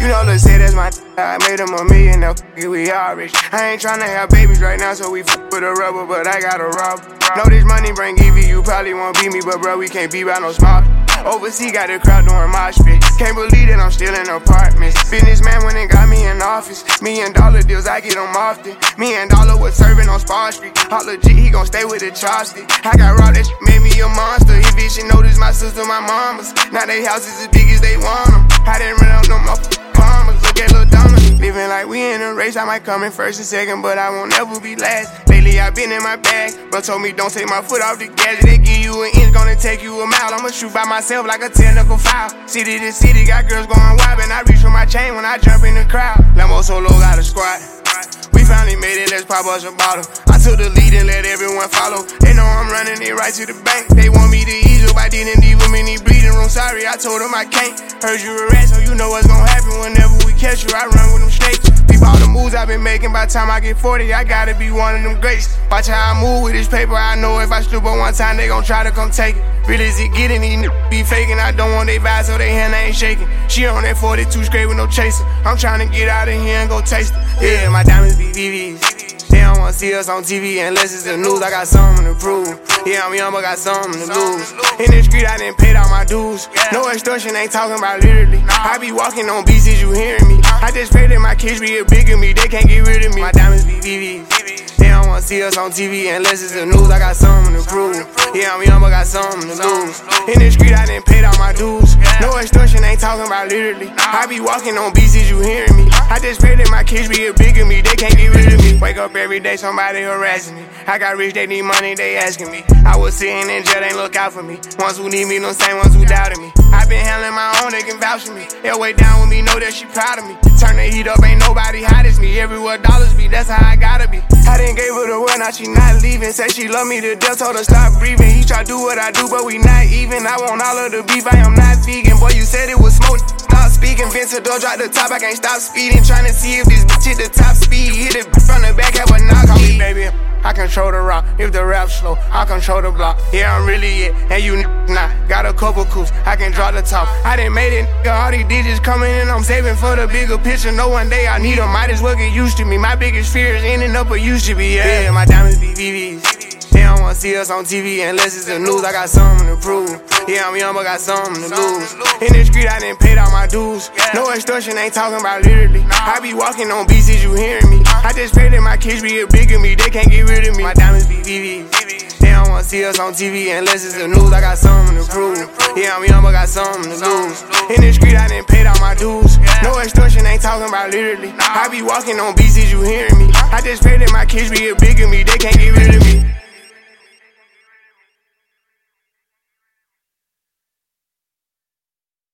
You know, let's say that's my I made him $1 million, now we all rich. I ain't tryna have babies right now, so we with a rubber, but I got a rob. Know this money bring Evie, you probably won't beat me, but bro, we can't be by no smart. Overseas got the crowd doing mosh pit. Can't believe that I'm still in apartments. Businessman went and got me in office. $1 million deals, I get them often. $1 million was serving on Spar Street. Hot legit, he gon' stay with the chopstick. I got robbed, that shit made me a monster. He bitch, she noticed my sister, my mamas. Now they houses as big as they want them. I didn't run up no motherfucking mamas. Look at Lil Donna. Living like we in a race, I might come in first and second, but I won't ever be last. Lately I been in my bag, but told me don't take my foot off the gas. They give you an inch, gonna take you a mile. I'ma shoot by myself like a technical foul. City to city, got girls going wild, and I reach for my chain when I jump in the crowd. Lambo Solo got a squad. We finally made it, let's pop us a bottle. I took the lead and let everyone follow. They know I'm running it right to the bank. They want me to ease up, I didn't leave them in the bleeding room. Sorry, I told them I can't. Heard you a rat, so you know what's gonna happen whenever we catch you. I run with them snakes. Peep all the moves I've been making. By the time I get 40, I gotta be one of them greats. Watch how I move with this paper. I know if I slip up one time, they gon' try to come take it. Really is it getting, these niggas be faking. I don't want they vibe, so they hand ain't shaking. She on that 42 straight with no chaser. I'm trying to get out of here and go taste it. Yeah, my diamonds be VVs. They don't wanna see us on TV unless it's the news. I got something to prove. Yeah, I'm young, but got something to lose. In the street, I done paid all my dues. No extortion, ain't talking about literally. I be walking on beats, is you hearing me? I just pray that my kids be a bigger me. They can't get rid of me. My diamonds be VVs. They don't wanna see us on TV unless it's the news. I got something to prove. Yeah, I'm young, but got something to lose. In the street, I done paid all my dues. No extortion, ain't talking about literally. I be walking on beats, is you hearing me? I just pray that my kids be a bigger me. They can't get rid of me. Wake up every day, somebody harassing me. I got rich, they need money, they asking me. I was sitting in jail, they look out for me. Ones who need me, no same ones who doubted me. I been handling my own, they can vouch for me. They'll way down with me, know that she proud of me. Turn the heat up, ain't nobody hot as me. Everywhere dollars be, that's how I gotta be. I done gave her the word, now she not leaving. Said she love me to death, told her stop breathing. He try to do what I do, but we not even. I want all of the beef, I am not vegan. Boy, you said it was smoke, stop speaking. Vince door, drop the top, I can't stop speeding. Trying to see if this bitch hit the top speed. Hit it from the back, have a knock on me, baby. I control the rock, if the rap slow, I control the block. Yeah, I'm really it, and you not. Got a couple coups, I can draw the top. I done made it, all these digits coming in, I'm saving for the bigger picture. No one day I need them, might as well get used to me. My biggest fear is ending up where used to be, yeah. My diamonds be VVs. They don't wanna see us on TV unless it's the news. I got something to prove. Yeah, I'm young, but got something to lose. In the street, I done paid all my dues. No extortion, ain't talking about literally. I be walking on beats, is you hearing me? I just pray that my kids be a bigger me. They can't get rid of me. My diamonds be VVs. They don't wanna see us on TV unless it's the news. I got something to prove. Yeah, I'm young, but got something to lose. In the street, I done paid all my dues. No extortion, ain't talking about literally. I be walking on beats, is you hearing me? I just pray that my kids be a bigger me. They can't get rid of me.